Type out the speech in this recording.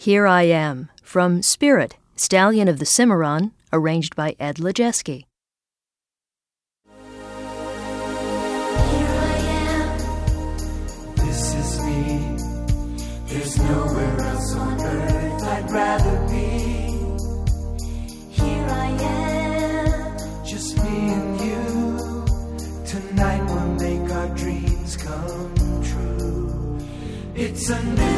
Here I Am, from Spirit, Stallion of the Cimarron, arranged by Ed Lejeski. There's nowhere else on earth I'd rather be. Here I am, just me and you. Tonight we'll make our dreams come true. It's a new